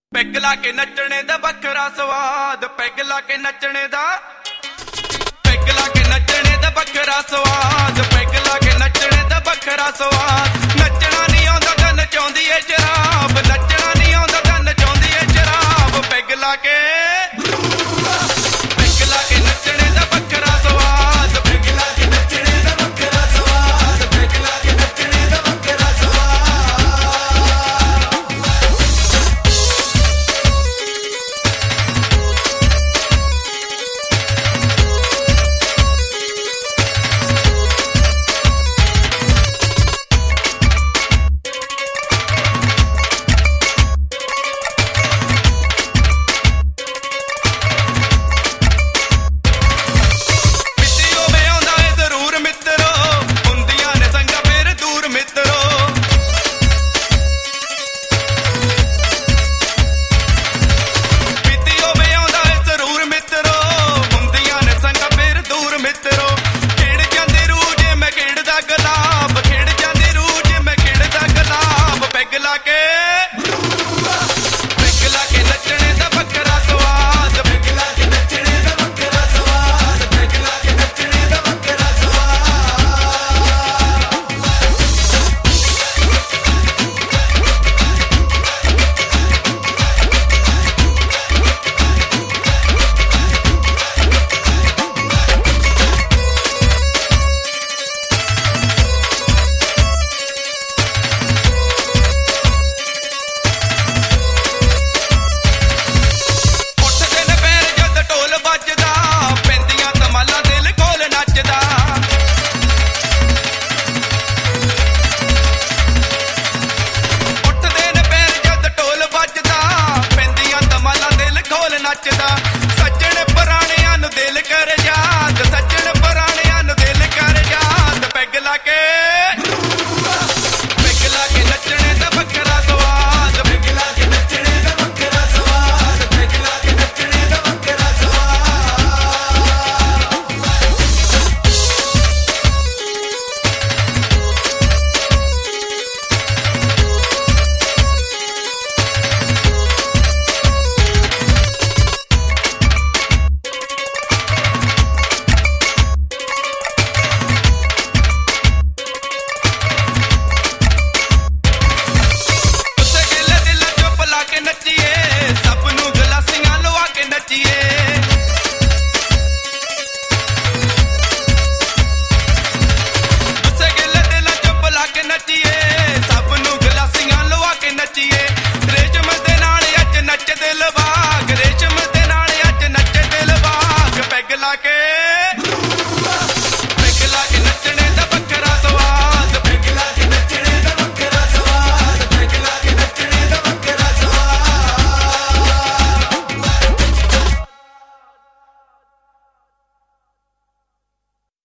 Peg ਲਾ ਕੇ ਨੱਚਣੇ ਦਾ ਵੱਖਰਾ ਸਵਾਦ, ਪੈਗ ਲਾ ਕੇ ਨੱਚਣੇ ਦਾ, ਪੈਗ ਲਾ ਕੇ ਨੱਚਣੇ ਦਾ ਵੱਖਰਾ ਸਵਾਦ, ਪੈਗ ਲਾ ਕੇ ਨੱਚਣੇ ਦਾ ਵੱਖਰਾ ਸਵਾਦ। ਨੱਚਣਾ ਨਹੀਂ ਆਉਂਦਾ ਤਾਂ ਨਚਾਉਂਦੀ ਏ ਸ਼ਰਾਬ, ਨੱਚਣਾ ਨਹੀਂ ਆਉਂਦਾ ਤਾਂ ਨਚਾਉਂਦੀ ਏ ਸ਼ਰਾਬ। ਪੈਗ ਲਾ ਕੇ, ਪੈਗ ਲਾ ਕੇ ਨੱਚਣੇ ਦਾ ਵੱਖਰਾ ਸਵਾਦ, ਪੈਗ ਲਾ ਕੇ ਨੱਚਣੇ ਦਾ ਵੱਖਰਾ ਸਵਾਦ, ਪੈਗ ਲਾ ਕੇ ਨੱਚਣੇ ਦਾ ਵੱਖਰਾ ਸਵਾਦ। ਸੱਜਣ ਪੁਰਾਣਿਆਂ ਨੂੰ ਦਿਲ ਕਰ ਯਾਦ, ਸੱਜਣ ਪੁਰਾਣਿਆਂ ਨੂੰ ਦਿਲ ਕਰ ਯਾਦ। ਪੈਗ ਲਾ ਕੇ, ਪੈਗ ਲਾ ਕੇ ਨੱਚਣੇ ਦਾ ਵੱਖਰਾ ਸਵਾਦ, ਪੈਗ ਲਾ ਕੇ ਨੱਚਣੇ ਦਾ ਵੱਖਰਾ ਸਵਾਦ, ਪੈਗ ਲਾ ਕੇ ਨੱਚਣੇ ਦਾ ਵੱਖਰਾ ਸਵਾਦ। ਰੇਸ਼ਮ ਦੇ ਨਾਲ ਅੱਜ ਨੱਚ ਦਿਲ ਬਾਗ, ਰੇਸ਼ਮ ਦੇ ਨਾਲ ਅੱਜ ਨੱਚ ਦਿਲ ਬਾਗ। ਪੈਗ ਲਾ ਕੇ